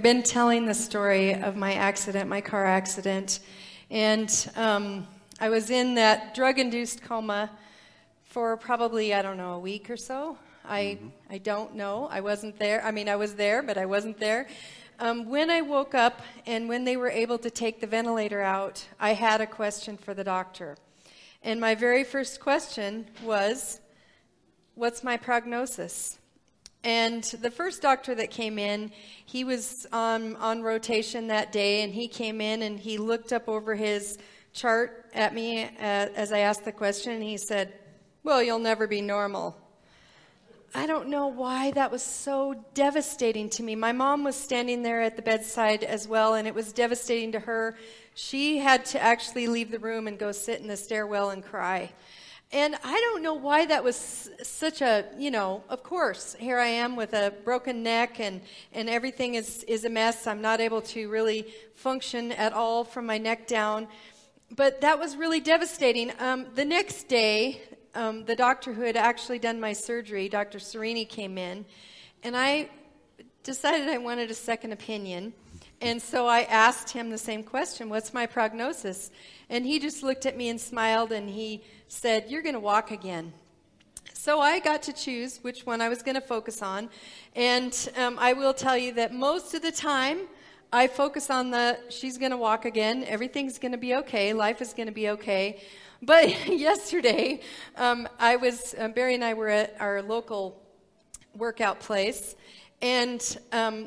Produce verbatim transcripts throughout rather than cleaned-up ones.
been telling the story of my accident, my car accident, and um, I was in that drug-induced coma for probably, I don't know, a week or so. I mm-hmm. I don't know. I wasn't there. I mean, I was there, but I wasn't there. Um, when I woke up and when they were able to take the ventilator out, I had a question for the doctor. And my very first question was, what's my prognosis? And the first doctor that came in, he was on, on rotation that day, and he came in and he looked up over his chart at me uh, as I asked the question, and he said, well, you'll never be normal. I don't know why that was so devastating to me. My mom was standing there at the bedside as well, and it was devastating to her. She had to actually leave the room and go sit in the stairwell and cry. And I don't know why that was such a, you know, of course, here I am with a broken neck and, and everything is, is a mess. I'm not able to really function at all from my neck down. But that was really devastating. Um, the next day, um, the doctor who had actually done my surgery, Doctor Serini, came in, and I decided I wanted a second opinion. And so I asked him the same question, what's my prognosis? And he just looked at me and smiled, and he said, you're going to walk again. So I got to choose which one I was going to focus on. And um, I will tell you that most of the time, I focus on the, she's going to walk again, everything's going to be okay, life is going to be okay. But yesterday, um, I was, uh, Barry and I were at our local workout place, and um,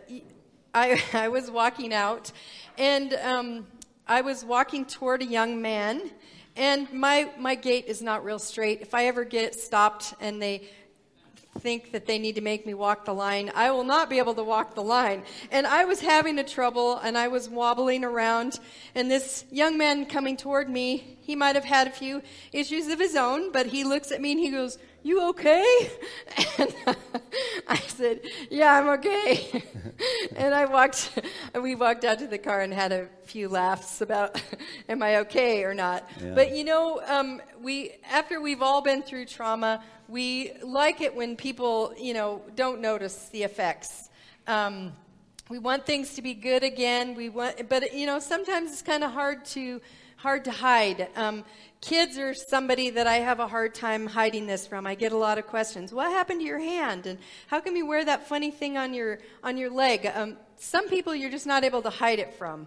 I, I was walking out, and um, I was walking toward a young man, and my, my gait is not real straight. If I ever get stopped and they think that they need to make me walk the line, I will not be able to walk the line. And I was having a trouble, and I was wobbling around, and this young man coming toward me, he might have had a few issues of his own, but he looks at me and he goes, you okay? And I said, yeah, I'm okay. And I walked, we walked out to the car and had a few laughs about, am I okay or not? Yeah. But you know, um, we after we've all been through trauma, we like it when people, you know, don't notice the effects. Um, we want things to be good again. We want, but you know, sometimes it's kind of hard to hard to hide. Um, kids are somebody that I have a hard time hiding this from. I get a lot of questions. What happened to your hand? And how come you wear that funny thing on your on your leg? Um, some people you're just not able to hide it from.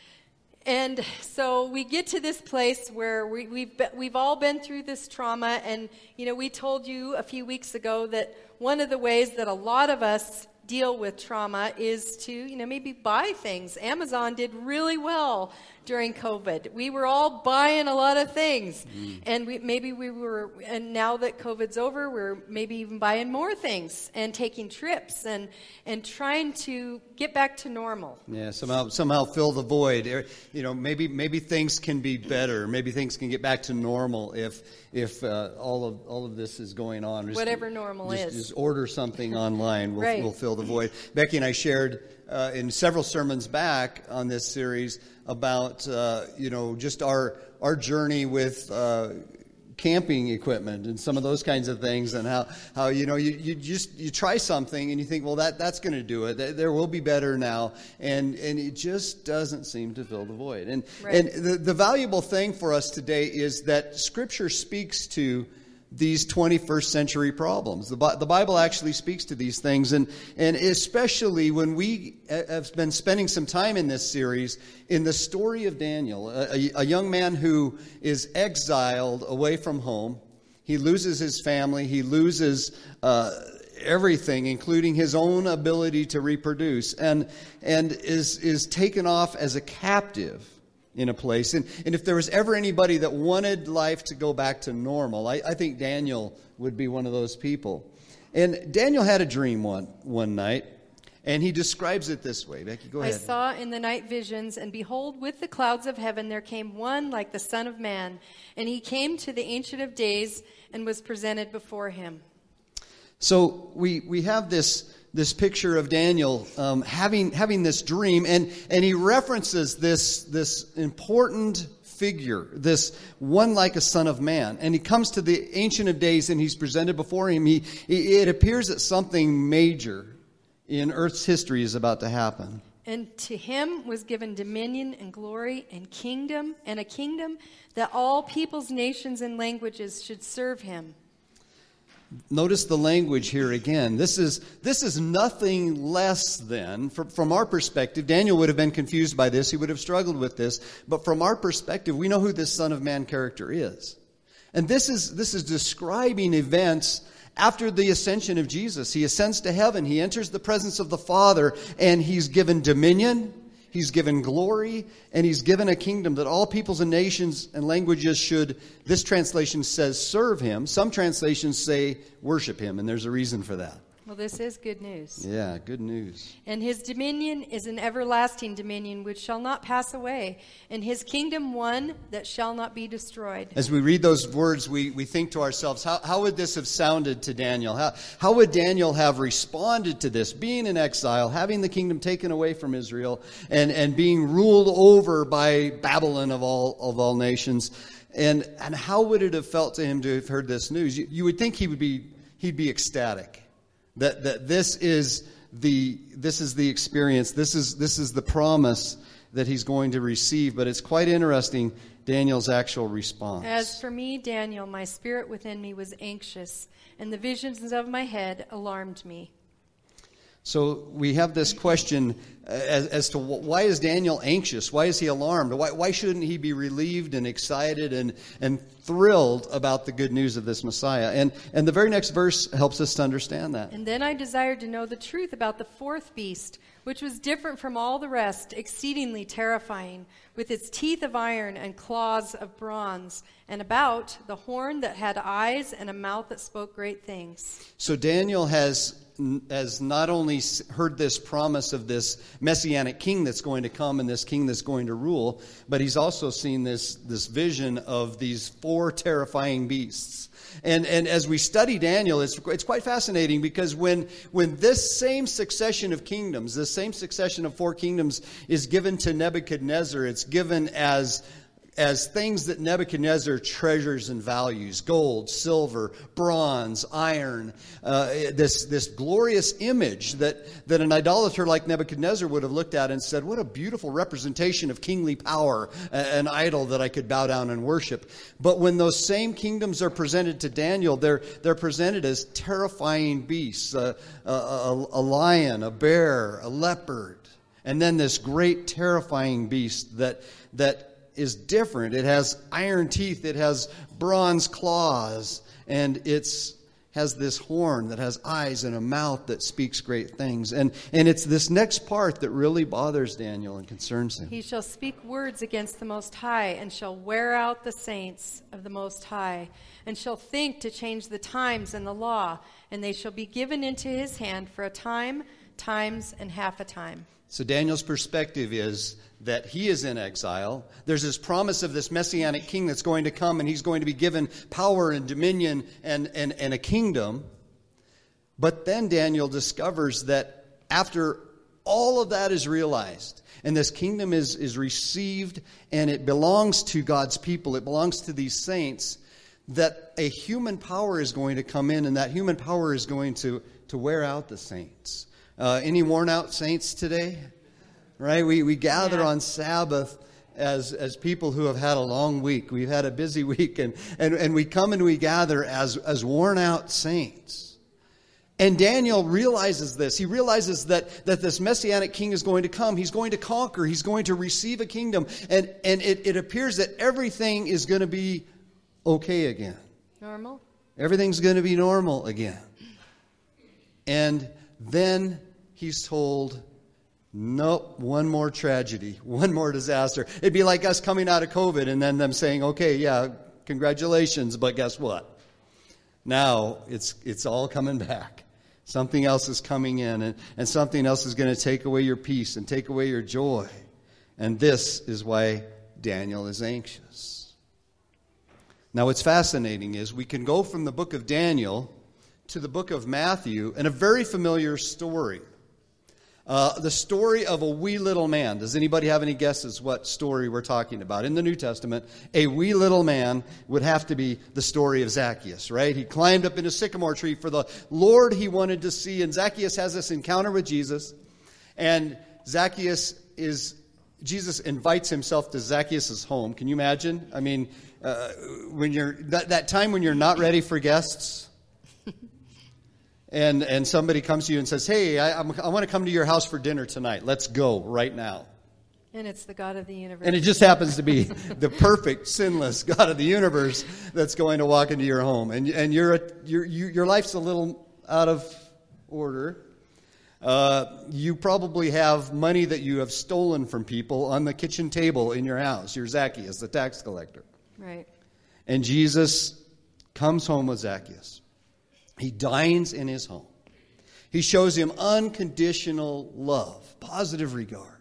And so we get to this place where we, we've be, we've all been through this trauma, and you know, we told you a few weeks ago that one of the ways that a lot of us deal with trauma is to, you know, maybe buy things. Amazon did really well during COVID. We were all buying a lot of things, mm. and we, maybe we were, and now that COVID's over, we're maybe even buying more things and taking trips and and trying to get back to normal. Yeah, somehow somehow fill the void. You know, maybe maybe things can be better. Maybe things can get back to normal if if uh, all of all of this is going on. Just, Whatever normal just, is. Just order something online. We'll, right. we'll fill the void. Becky and I shared uh, in several sermons back on this series about uh, you know just our our journey with uh, camping equipment and some of those kinds of things, and how how you know you, you just you try something and you think, well, that that's going to do it. There will be better now, and and it just doesn't seem to fill the void. And right. and the the valuable thing for us today is that Scripture speaks to these twenty-first century problems. The, the Bible actually speaks to these things, and, and especially when we have been spending some time in this series in the story of Daniel, a, a young man who is exiled away from home. He loses his family. He loses uh, everything, including his own ability to reproduce, and and is is taken off as a captive in a place. And, and if there was ever anybody that wanted life to go back to normal, I, I think Daniel would be one of those people. And Daniel had a dream one one night, and he describes it this way. Becky, go ahead. I saw in the night visions, and behold, with the clouds of heaven there came one like the Son of Man, and he came to the Ancient of Days and was presented before him. So we we have this this picture of Daniel um, having having this dream, and and he references this this important figure, this one like a son of man, and he comes to the Ancient of Days and he's presented before him. He, he it appears that something major in Earth's history is about to happen. And to him was given dominion and glory and kingdom, and a kingdom that all peoples, nations, and languages should serve him. Notice the language here again. This is this is nothing less than, from, from our perspective, Daniel would have been confused by this. He would have struggled with this. But from our perspective, we know who this Son of Man character is. And this is this is describing events after the ascension of Jesus. He ascends to heaven. He enters the presence of the Father, and he's given dominion, he's given glory, and he's given a kingdom that all peoples and nations and languages should, this translation says, serve him. Some translations say worship him, and there's a reason for that. Well, this is good news. Yeah, good news. And his dominion is an everlasting dominion which shall not pass away, and his kingdom one that shall not be destroyed. As we read those words, we, we think to ourselves, how, how would this have sounded to Daniel? How, how would Daniel have responded to this, being in exile, having the kingdom taken away from Israel, and, and being ruled over by Babylon of all of all nations? And, and how would it have felt to him to have heard this news? You, you would think he would be he'd be ecstatic. That that this is the this is the experience, this is this is the promise that he's going to receive. But it's quite interesting, Daniel's actual response. As for me, Daniel, my spirit within me was anxious, and the visions of my head alarmed me. So we have this question as, as to why is Daniel anxious? Why is he alarmed? Why, why shouldn't he be relieved and excited and, and thrilled about the good news of this Messiah? And, and the very next verse helps us to understand that. And then I desired to know the truth about the fourth beast, which was different from all the rest, exceedingly terrifying, with its teeth of iron and claws of bronze, and about the horn that had eyes and a mouth that spoke great things. So Daniel has has not only heard this promise of this messianic king that's going to come and this king that's going to rule, but he's also seen this, this vision of these four terrifying beasts. And and as we study Daniel, it's it's quite fascinating because when when this same succession of kingdoms, this same succession of four kingdoms is given to Nebuchadnezzar, it's given as as things that Nebuchadnezzar treasures and values: gold, silver, bronze, iron, uh, this this glorious image that, that an idolater like Nebuchadnezzar would have looked at and said, what a beautiful representation of kingly power, an idol that I could bow down and worship. But when those same kingdoms are presented to Daniel, they're they're presented as terrifying beasts, a, a, a, a lion, a bear, a leopard, and then this great terrifying beast that that is different. It has iron teeth, it has bronze claws, and it's has this horn that has eyes and a mouth that speaks great things. And and it's this next part that really bothers Daniel and concerns him. He shall speak words against the Most High, and shall wear out the saints of the Most High, and shall think to change the times and the law, and they shall be given into his hand for a time, times, and half a time. So Daniel's perspective is that he is in exile. There's this promise of this messianic king that's going to come, and he's going to be given power and dominion and, and, and a kingdom. But then Daniel discovers that after all of that is realized, and this kingdom is, is received, and it belongs to God's people, it belongs to these saints, that a human power is going to come in, and that human power is going to, to wear out the saints. Uh, any worn out saints today? Right? We we gather yeah. on Sabbath as as people who have had a long week. We've had a busy week, and, and, and we come and we gather as, as worn out saints. And Daniel realizes this. He realizes that, that this messianic king is going to come. He's going to conquer. He's going to receive a kingdom. And, and it, it appears that everything is going to be okay again. Normal? Everything's going to be normal again. And then he's told, nope, one more tragedy, one more disaster. It'd be like us coming out of COVID and then them saying, okay, yeah, congratulations, but guess what? Now it's it's all coming back. Something else is coming in, and, and something else is going to take away your peace and take away your joy. And this is why Daniel is anxious. Now what's fascinating is we can go from the book of Daniel to the book of Matthew, and a very familiar story. Uh, the story of a wee little man. Does anybody have any guesses what story we're talking about? In the New Testament, a wee little man would have to be the story of Zacchaeus, right? He climbed up in a sycamore tree for the Lord he wanted to see, and Zacchaeus has this encounter with Jesus, and Zacchaeus is, Jesus invites himself to Zacchaeus' home. Can you imagine? I mean, uh, when you're, that, that time when you're not ready for guests, And and somebody comes to you and says, hey, I, I'm, I want to come to your house for dinner tonight. Let's go right now. And it's the God of the universe. And it just happens to be the perfect, sinless God of the universe that's going to walk into your home. And and you're a, you're, you, your life's a little out of order. Uh, you probably have money that you have stolen from people on the kitchen table in your house. You're Zacchaeus, the tax collector. Right. And Jesus comes home with Zacchaeus. He dines in his home. He shows him unconditional love, positive regard.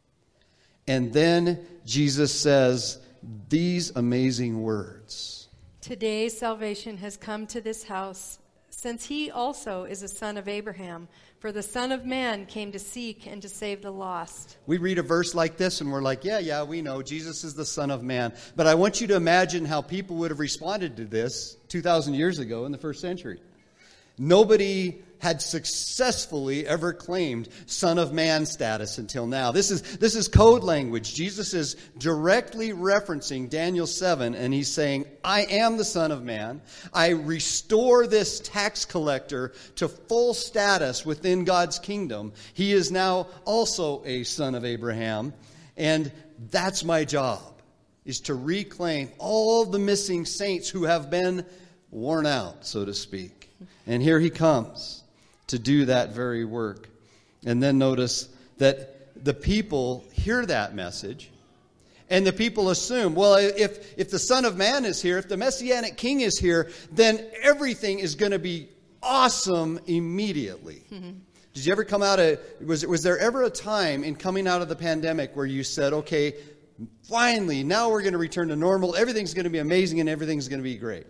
And then Jesus says these amazing words. Today salvation has come to this house, since he also is a son of Abraham. For the Son of Man came to seek and to save the lost. We read a verse like this and we're like, yeah, yeah, we know Jesus is the Son of Man. But I want you to imagine how people would have responded to this two thousand years ago in the first century. Nobody had successfully ever claimed Son of Man status until now. This is this is code language. Jesus is directly referencing Daniel seven, and he's saying, I am the Son of Man. I restore this tax collector to full status within God's kingdom. He is now also a son of Abraham, and that's my job, is to reclaim all the missing saints who have been worn out, so to speak. And here he comes to do that very work. And then notice that the people hear that message, and the people assume, well, if, if the Son of Man is here, if the Messianic King is here, then everything is going to be awesome immediately. Mm-hmm. Did you ever come out of, was, was there ever a time in coming out of the pandemic where you said, okay, finally, now we're going to return to normal, everything's going to be amazing, and everything's going to be great?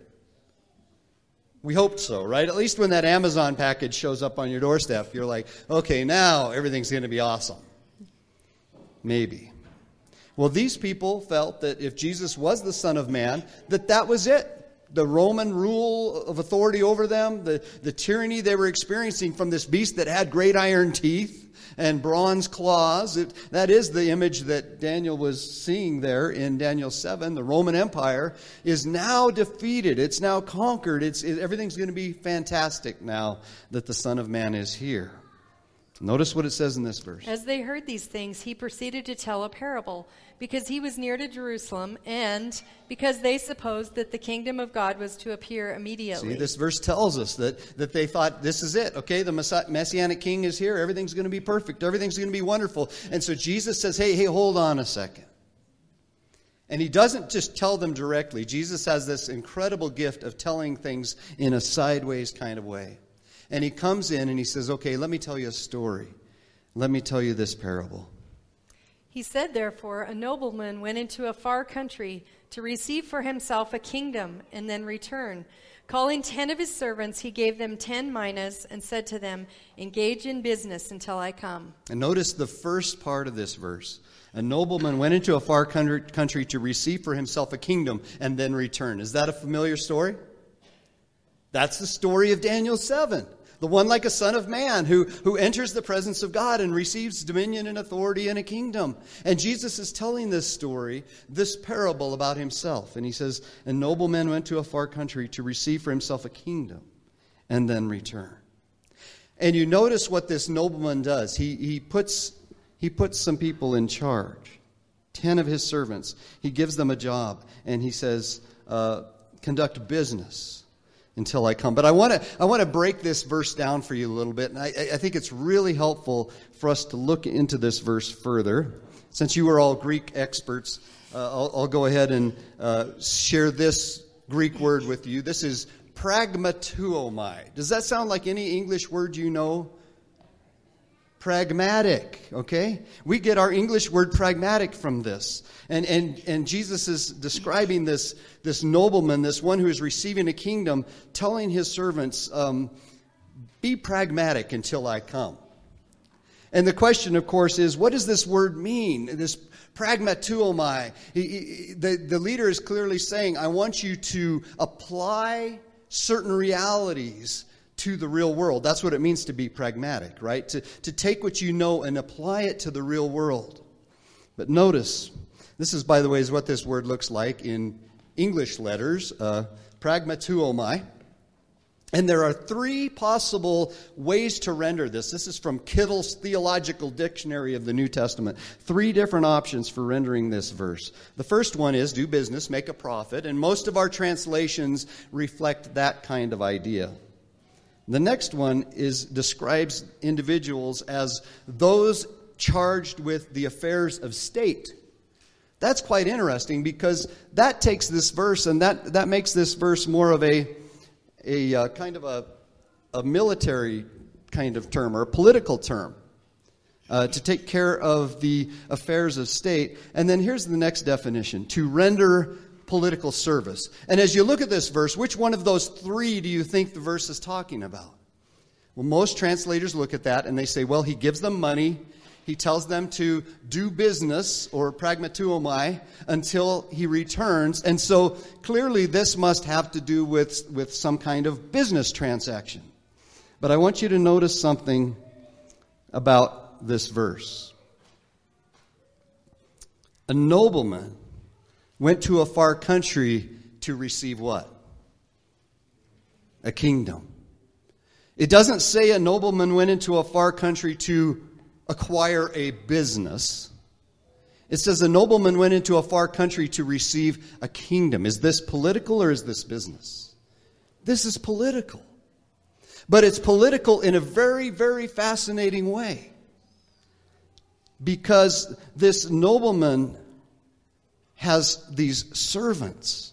We hoped so, right? At least when that Amazon package shows up on your doorstep, you're like, okay, now everything's going to be awesome. Maybe. Well, these people felt that if Jesus was the Son of Man, that that was it. The Roman rule of authority over them, the, the tyranny they were experiencing from this beast that had great iron teeth and bronze claws. It, that is the image that Daniel was seeing there in Daniel seven. The Roman Empire is now defeated. It's now conquered. It's, it, everything's going to be fantastic now that the Son of Man is here. Notice what it says in this verse. As they heard these things, he proceeded to tell a parable, because he was near to Jerusalem, and because they supposed that the kingdom of God was to appear immediately. See, this verse tells us that, that they thought, this is it, okay? The Messianic King is here. Everything's going to be perfect. Everything's going to be wonderful. And so Jesus says, hey, hey, hold on a second. And he doesn't just tell them directly. Jesus has this incredible gift of telling things in a sideways kind of way. And he comes in and he says, okay, let me tell you a story. Let me tell you this parable. He said, therefore, a nobleman went into a far country to receive for himself a kingdom and then return. Calling ten of his servants, he gave them ten minas and said to them, engage in business until I come. And notice the first part of this verse. A nobleman went into a far country to receive for himself a kingdom and then return. Is that a familiar story? That's the story of Daniel seven. The one like a son of man who, who enters the presence of God and receives dominion and authority and a kingdom. And Jesus is telling this story, this parable about himself. And he says, a nobleman went to a far country to receive for himself a kingdom and then return. And you notice what this nobleman does. He, he, puts, he puts some people in charge, ten of his servants. He gives them a job and he says, uh, conduct business until I come. But I want to I want to break this verse down for you a little bit, and I, I think it's really helpful for us to look into this verse further. Since you are all Greek experts, uh, I'll, I'll go ahead and uh, share this Greek word with you. This is pragmatuomai. Does that sound like any English word you know? Pragmatic, okay? We get our English word pragmatic from this. And and and Jesus is describing this, this nobleman, this one who is receiving a kingdom, telling his servants, um, be pragmatic until I come. And the question, of course, is what does this word mean? This pragmatuomai. He, he, the, the leader is clearly saying, I want you to apply certain realities to the real world. That's what it means to be pragmatic, right? To, to take what you know and apply it to the real world. But notice, this is, by the way, is what this word looks like in English letters, uh, pragmatuomai. And there are three possible ways to render this. This is from Kittle's Theological Dictionary of the New Testament. Three different options for rendering this verse. The first one is do business, make a profit. And most of our translations reflect that kind of idea. The next one is describes individuals as those charged with the affairs of state. That's quite interesting because that takes this verse and that, that makes this verse more of a a uh, kind of a, a military kind of term or a political term uh, to take care of the affairs of state. And then here's the next definition, to render political service. And as you look at this verse, which one of those three do you think the verse is talking about? Well, most translators look at that and they say, well, he gives them money. He tells them to do business, or pragmatuomai, until he returns. And so clearly this must have to do with, with some kind of business transaction. But I want you to notice something about this verse. A nobleman went to a far country to receive what? A kingdom. It doesn't say a nobleman went into a far country to acquire a business. It says a nobleman went into a far country to receive a kingdom. Is this political or is this business? This is political. But it's political in a very, very fascinating way. Because this nobleman has these servants.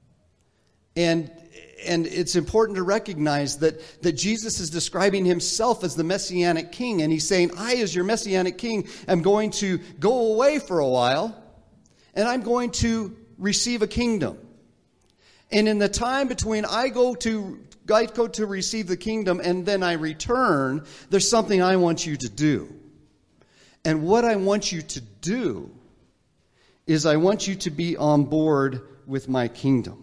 And And it's important to recognize that, that Jesus is describing himself as the Messianic King. And he's saying, I, as your Messianic King, am going to go away for a while. And I'm going to receive a kingdom. And in the time between I go to, I go to receive the kingdom and then I return, there's something I want you to do. And what I want you to do is I want you to be on board with my kingdom.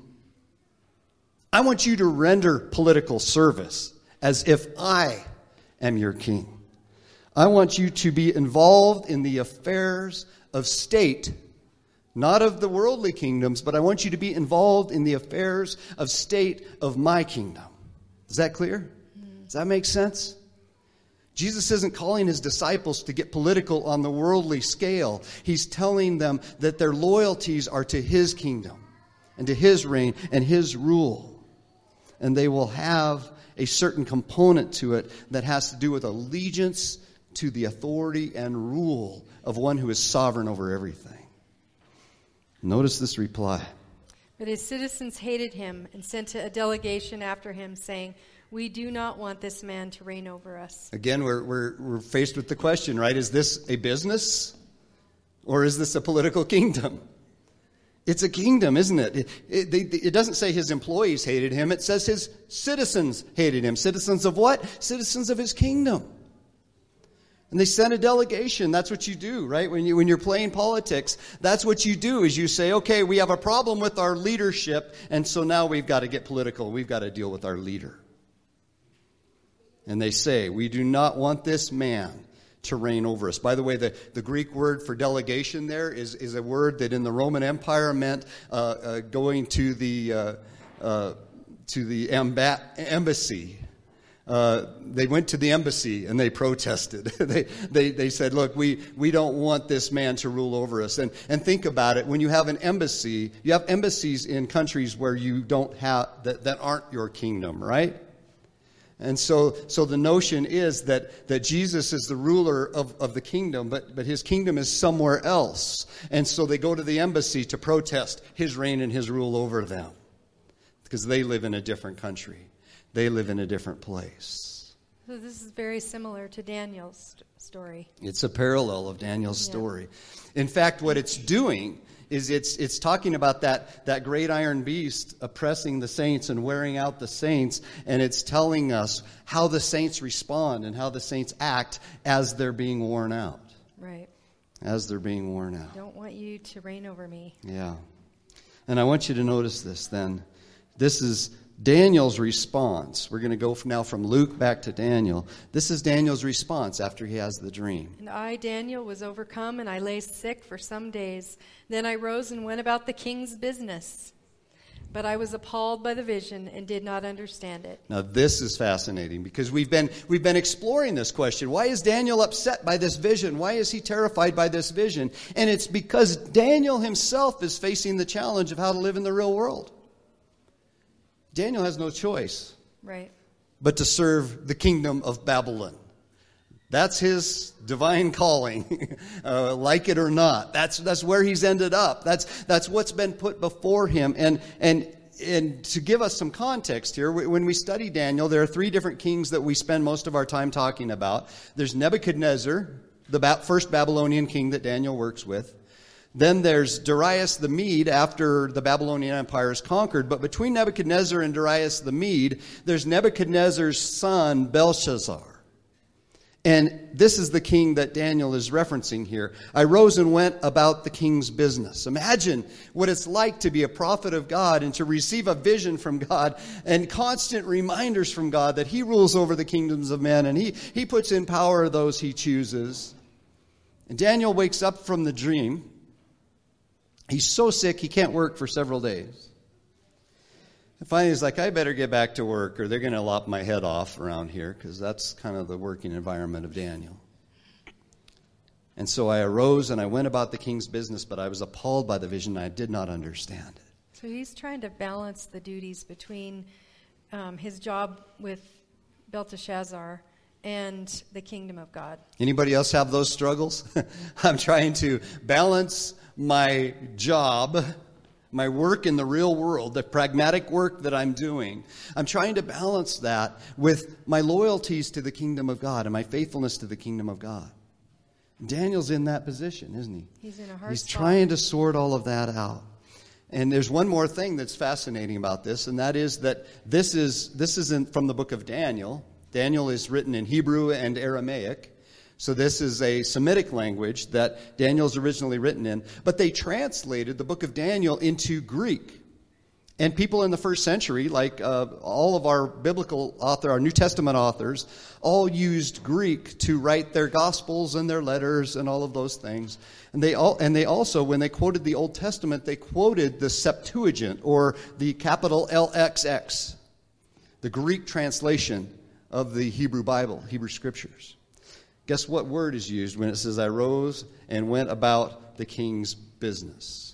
I want you to render political service as if I am your king. I want you to be involved in the affairs of state, not of the worldly kingdoms, but I want you to be involved in the affairs of state of my kingdom. Is that clear? Does that make sense? Jesus isn't calling his disciples to get political on the worldly scale. He's telling them that their loyalties are to his kingdom and to his reign and his rule. And they will have a certain component to it that has to do with allegiance to the authority and rule of one who is sovereign over everything. Notice this reply. But his citizens hated him and sent a delegation after him, saying, we do not want this man to reign over us. Again, we're, we're, we're faced with the question, right? Is this a business or is this a political kingdom? It's a kingdom, isn't it? It, it? it doesn't say his employees hated him. It says his citizens hated him. Citizens of what? Citizens of his kingdom. And they sent a delegation. That's what you do, right? When, you, when you're playing politics, that's what you do is you say, okay, we have a problem with our leadership, and so now we've got to get political. We've got to deal with our leader. And they say, we do not want this man to reign over us. By the way, the, the Greek word for delegation there is, is a word that in the Roman Empire meant uh, uh, going to the uh, uh, to the amba- embassy. Uh, they went to the embassy and they protested. they, they they said, look, we, we don't want this man to rule over us. And and think about it. When you have an embassy, you have embassies in countries where you don't have that, that aren't your kingdom, right? And so, so the notion is that, that Jesus is the ruler of, of the kingdom, but, but his kingdom is somewhere else. And so they go to the embassy to protest his reign and his rule over them because they live in a different country. They live in a different place. So this is very similar to Daniel's st- story. It's a parallel of Daniel's yeah. story. In fact, what it's doing is it's it's talking about that, that great iron beast oppressing the saints and wearing out the saints, and it's telling us how the saints respond and how the saints act as they're being worn out. Right. As they're being worn out. I don't want you to reign over me. Yeah. And I want you to notice this then. This is Daniel's response. We're going to go from now from Luke back to Daniel. This is Daniel's response after he has the dream. And I, Daniel, was overcome, and I lay sick for some days. Then I rose and went about the king's business. But I was appalled by the vision and did not understand it. Now this is fascinating because we've been we've been exploring this question. Why is Daniel upset by this vision? Why is he terrified by this vision? And it's because Daniel himself is facing the challenge of how to live in the real world. Daniel has no choice, right, but to serve the kingdom of Babylon. That's his divine calling, uh, like it or not. That's that's where he's ended up. That's that's what's been put before him. And and and to give us some context here, when we study Daniel, there are three different kings that we spend most of our time talking about. There's Nebuchadnezzar, the ba- first Babylonian king that Daniel works with. Then there's Darius the Mede after the Babylonian Empire is conquered. But between Nebuchadnezzar and Darius the Mede, there's Nebuchadnezzar's son Belshazzar. And this is the king that Daniel is referencing here. I rose and went about the king's business. Imagine what it's like to be a prophet of God and to receive a vision from God and constant reminders from God that he rules over the kingdoms of men and he, he puts in power those he chooses. And Daniel wakes up from the dream. He's so sick he can't work for several days. And finally he's like, I better get back to work or they're going to lop my head off around here, because that's kind of the working environment of Daniel. And so I arose and I went about the king's business, but I was appalled by the vision and I did not understand it. So he's trying to balance the duties between um, his job with Belteshazzar and the kingdom of God. Anybody else have those struggles? I'm trying to balance my job, my work in the real world, the pragmatic work that I'm doing. I'm trying to balance that with my loyalties to the kingdom of God and my faithfulness to the kingdom of God. Daniel's in that position, isn't he? He's in a hard He's spot. trying to sort all of that out. And there's one more thing that's fascinating about this, and that is that this is this isn't from the book of Daniel. Daniel is written in Hebrew and Aramaic. So this is a Semitic language that Daniel's originally written in. But they translated the book of Daniel into Greek. And people in the first century, like uh, all of our biblical author, our New Testament authors, all used Greek to write their gospels and their letters and all of those things. And they all, and they also, when they quoted the Old Testament, they quoted the Septuagint, or the capital L X X, the Greek translation of the Hebrew Bible, Hebrew Scriptures. Guess what word is used when it says, I rose and went about the king's business?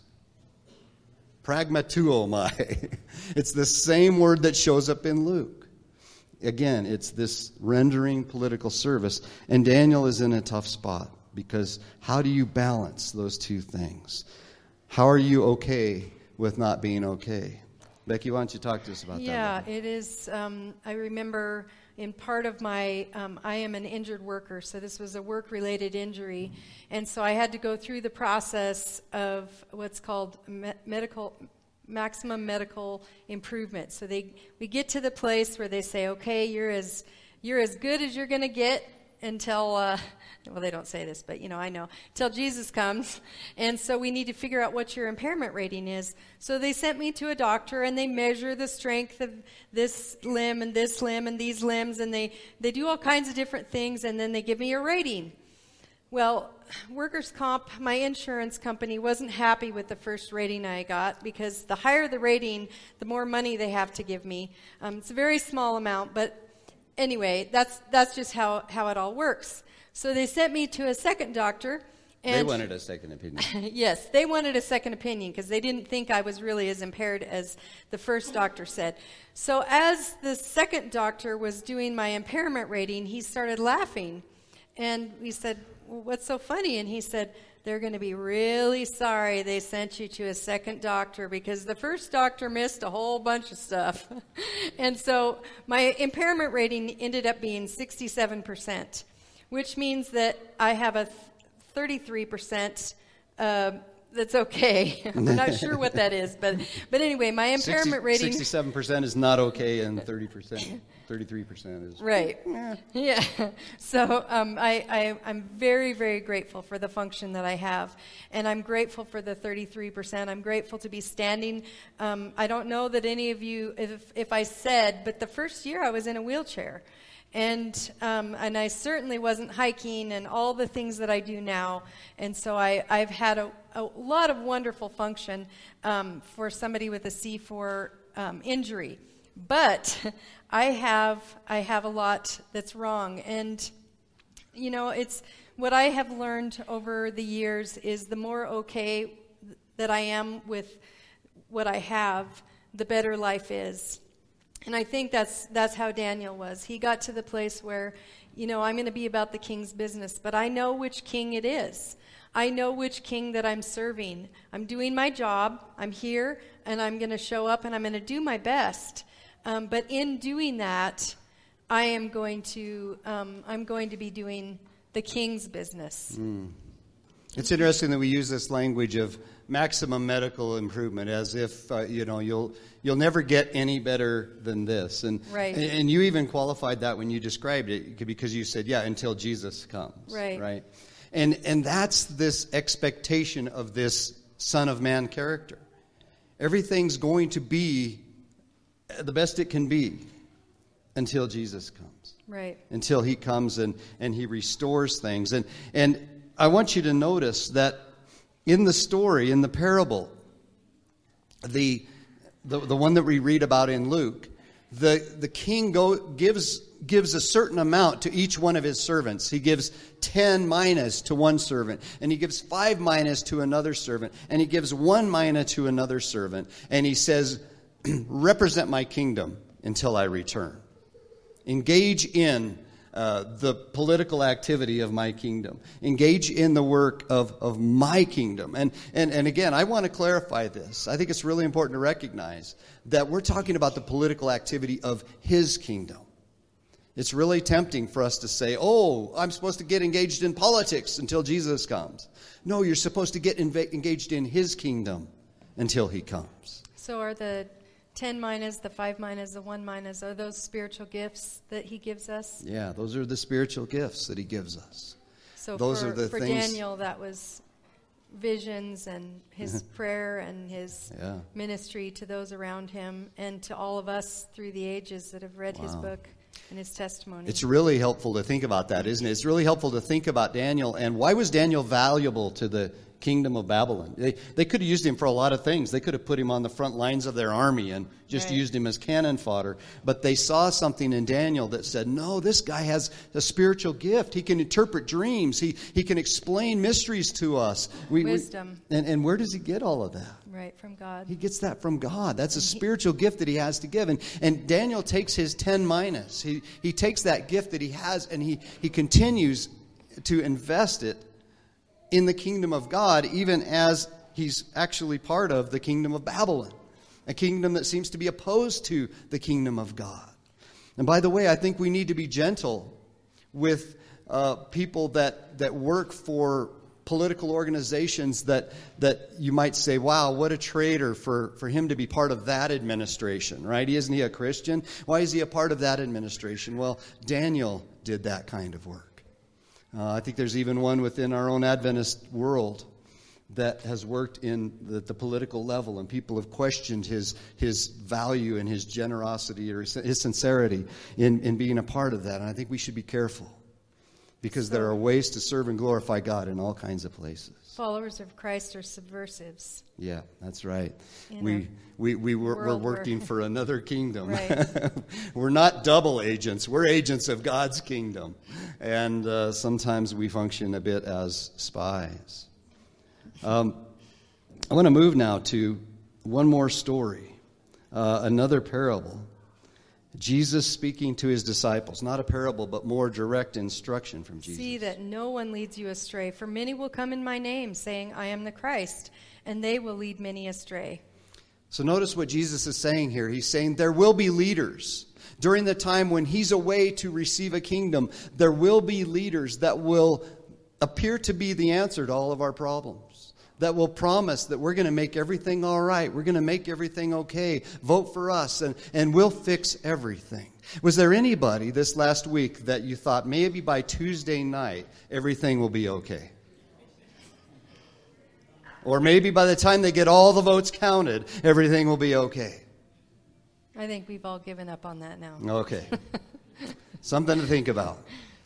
Pragmatuomai. It's the same word that shows up in Luke. Again, it's this rendering political service. And Daniel is in a tough spot, because how do you balance those two things? How are you okay with not being okay? Becky, why don't you talk to us about yeah, that? Yeah, it is. Um, I remember in part of my, um, I am an injured worker, so this was a work-related injury. And so I had to go through the process of what's called me- medical, maximum medical improvement. So they, we get to the place where they say, okay, you're as, you're as good as you're going to get until, uh, well, they don't say this, but, you know, I know, until Jesus comes. And so we need to figure out what your impairment rating is. So they sent me to a doctor, and they measure the strength of this limb and this limb and these limbs, and they, they do all kinds of different things, and then they give me a rating. Well, workers' comp, my insurance company wasn't happy with the first rating I got, because the higher the rating, the more money they have to give me. Um, it's a very small amount, but anyway, that's that's just how, how it all works. So they sent me to a second doctor. And they wanted a second opinion. Yes, they wanted a second opinion because they didn't think I was really as impaired as the first doctor said. So as the second doctor was doing my impairment rating, he started laughing. And we said, well, what's so funny? And he said, they're going to be really sorry they sent you to a second doctor because the first doctor missed a whole bunch of stuff. And so my impairment rating ended up being sixty-seven percent, which means that I have a thirty-three percent uh, that's okay. I'm not sure what that is, but but anyway, my impairment sixty, rating... sixty-seven percent is not okay, and thirty percent, thirty-three percent is... Right. Eh. Yeah. So um, I, I, I'm very, very grateful for the function that I have, and I'm grateful for the thirty-three percent. I'm grateful to be standing. Um, I don't know that any of you, if, if I said, but the first year I was in a wheelchair. And um, and I certainly wasn't hiking and all the things that I do now. And so I, I've had a, a lot of wonderful function um, for somebody with a C four um, injury. But I have I have a lot that's wrong. And, you know, it's what I have learned over the years is the more okay that I am with what I have, the better life is. And I think that's that's how Daniel was. He got to the place where, you know, I'm going to be about the king's business, but I know which king it is. I know which king that I'm serving. I'm doing my job. I'm here, and I'm going to show up, and I'm going to do my best. Um, but in doing that, I am going to um, I'm going to be doing the king's business. Mm. It's interesting that we use this language of maximum medical improvement as if uh, you know you'll you'll never get any better than this, and right. and, and you even qualified that when you described it because you said, yeah, until Jesus comes, right, right, and and that's this expectation of this Son of Man character. Everything's going to be the best it can be until Jesus comes, right, until He comes and and He restores things, and and I want you to notice that. In the story, in the parable, the, the the one that we read about in Luke, the the king go, gives gives a certain amount to each one of his servants. He gives ten minas to one servant, and he gives five minas to another servant, and he gives one mina to another servant, and he says, "Represent my kingdom until I return. Engage in Uh, the political activity of my kingdom. Engage in the work of, of my kingdom." And, and, and again, I want to clarify this. I think it's really important to recognize that we're talking about the political activity of His kingdom. It's really tempting for us to say, oh, I'm supposed to get engaged in politics until Jesus comes. No, you're supposed to get inv- engaged in His kingdom until He comes. So are the ten minas, the five minas, the one minas, are those spiritual gifts that He gives us? Yeah, those are the spiritual gifts that He gives us. So those for, are the for things... Daniel, that was visions and his prayer and his yeah. ministry to those around him and to all of us through the ages that have read wow. his book and his testimony. It's really helpful to think about that, isn't it? It's really helpful to think about Daniel and why was Daniel valuable to the kingdom of Babylon? They they could have used him for a lot of things. They could have put him on the front lines of their army and just right. used him as cannon fodder. But they saw something in Daniel that said, no, this guy has a spiritual gift. He can interpret dreams. He he can explain mysteries to us. We, Wisdom. We, and, and where does he get all of that? Right, from God. He gets that from God. That's a spiritual gift that he has to give. And, and Daniel takes his ten minas. He, he takes that gift that he has and he, he continues to invest it in the kingdom of God, even as he's actually part of the kingdom of Babylon, a kingdom that seems to be opposed to the kingdom of God. And by the way, I think we need to be gentle with uh, people that, that work for political organizations that that you might say, wow, what a traitor for, for him to be part of that administration, right? Isn't he a Christian? Why is he a part of that administration? Well, Daniel did that kind of work. Uh, I think there's even one within our own Adventist world that has worked in the, the political level, and people have questioned his his value and his generosity or his sincerity in, in being a part of that. And I think we should be careful because there are ways to serve and glorify God in all kinds of places. Followers of Christ are subversives. Yeah, that's right. In we we we were, we're working where... for another kingdom. Right. We're not double agents. We're agents of God's kingdom, and uh, sometimes we function a bit as spies. Um, I want to move now to one more story, uh, another parable, Jesus speaking to his disciples, not a parable, but more direct instruction from Jesus. See that no one leads you astray, for many will come in my name, saying, I am the Christ, and they will lead many astray. So notice what Jesus is saying here. He's saying there will be leaders. During the time when he's away to receive a kingdom, there will be leaders that will appear to be the answer to all of our problems, that will promise that we're going to make everything all right. We're going to make everything okay. Vote for us, and, and we'll fix everything. Was there anybody this last week that you thought maybe by Tuesday night everything will be okay? Or maybe by the time they get all the votes counted, everything will be okay? I think we've all given up on that now. Okay. Something to think about.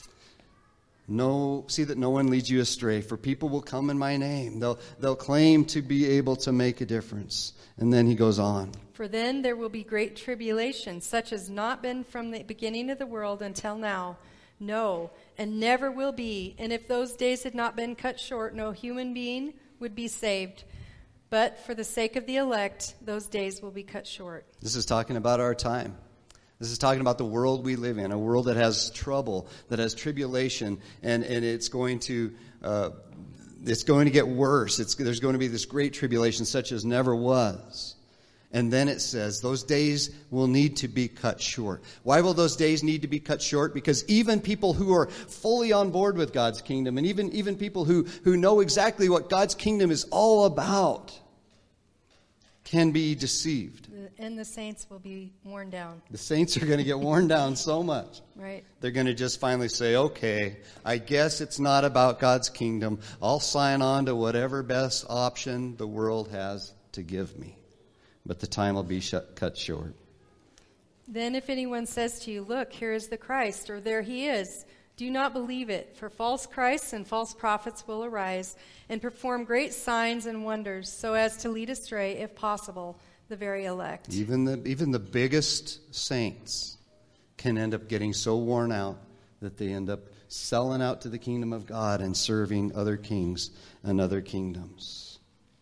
No, see that no one leads you astray, for people will come in my name. They'll, they'll claim to be able to make a difference. And then he goes on. For then there will be great tribulation, such has not been from the beginning of the world until now. No, and never will be. And if those days had not been cut short, no human being would be saved. But for the sake of the elect, those days will be cut short. This is talking about our time. This is talking about the world we live in, a world that has trouble, that has tribulation, and, and it's going to uh, it's going to get worse. It's, there's going to be this great tribulation such as never was. And then it says those days will need to be cut short. Why will those days need to be cut short? Because even people who are fully on board with God's kingdom, and even, even people who, who know exactly what God's kingdom is all about, can be deceived. And the saints will be worn down. The saints are going to get worn down so much. Right. They're going to just finally say, okay, I guess it's not about God's kingdom. I'll sign on to whatever best option the world has to give me. But the time will be shut, cut short. Then if anyone says to you, look, here is the Christ, or there he is, do not believe it, for false Christs and false prophets will arise and perform great signs and wonders, so as to lead astray, if possible, the very elect. Even the even the biggest saints can end up getting so worn out that they end up selling out to the kingdom of God and serving other kings and other kingdoms.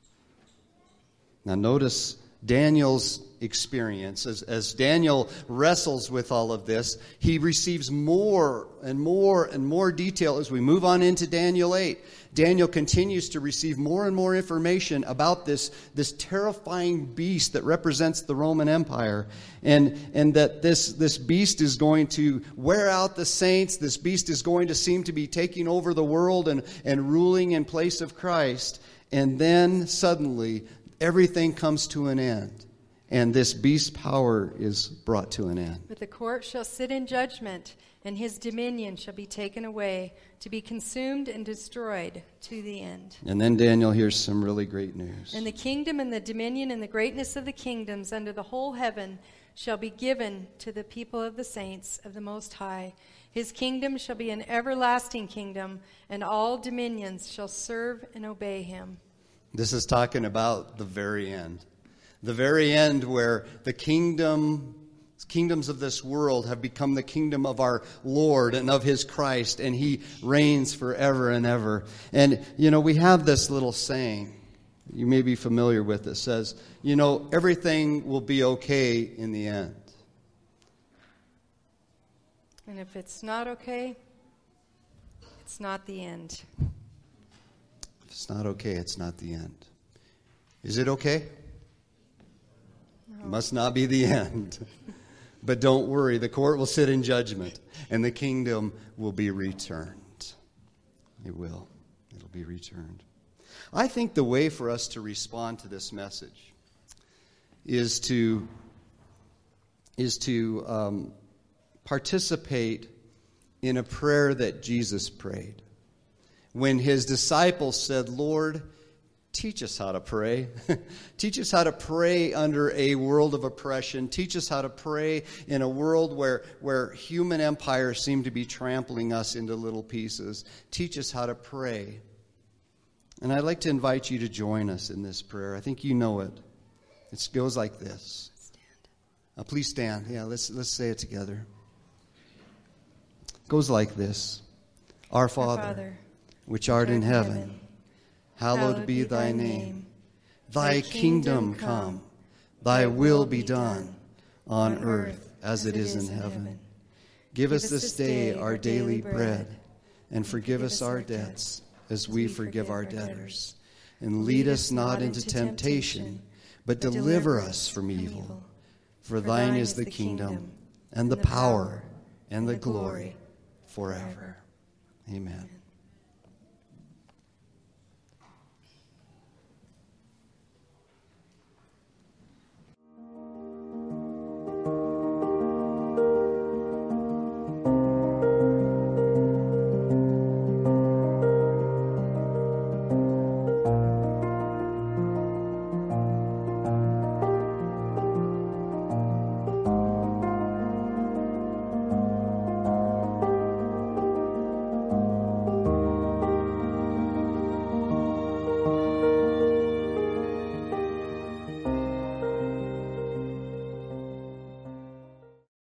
Now notice Daniel's experience. As, as Daniel wrestles with all of this, he receives more and more and more detail as we move on into Daniel eight. Daniel continues to receive more and more information about this, this terrifying beast that represents the Roman Empire, and, and that this, this beast is going to wear out the saints. This beast is going to seem to be taking over the world and, and ruling in place of Christ. And then suddenly everything comes to an end, and this beast's power is brought to an end. But the court shall sit in judgment, and his dominion shall be taken away, to be consumed and destroyed to the end. And then Daniel hears some really great news. And the kingdom and the dominion and the greatness of the kingdoms under the whole heaven shall be given to the people of the saints of the Most High. His kingdom shall be an everlasting kingdom, and all dominions shall serve and obey him. This is talking about the very end. The very end where the kingdom, kingdoms of this world have become the kingdom of our Lord and of his Christ, and he reigns forever and ever. And, you know, we have this little saying, you may be familiar with it, says, you know, everything will be okay in the end. And if it's not okay, it's not the end. If it's not okay, it's not the end. Is it okay? No. It must not be the end. But don't worry, the court will sit in judgment, and the kingdom will be returned. It will. It'll be returned. I think the way for us to respond to this message is to, is to um, participate in a prayer that Jesus prayed. When his disciples said, Lord, teach us how to pray. Teach us how to pray under a world of oppression. Teach us how to pray in a world where, where human empires seem to be trampling us into little pieces. Teach us how to pray. And I'd like to invite you to join us in this prayer. I think you know it. It goes like this. Stand. Uh, please stand. Yeah, let's let's say it together. It goes like this. Our Father, Our Father which art in heaven, hallowed be thy name. Thy kingdom come, thy will be done, on earth as it is in heaven. Give us this day our daily bread, and forgive us our debts as we forgive our debtors. And lead us not into temptation, but deliver us from evil. For thine is the kingdom, and the power, and the glory forever. Amen.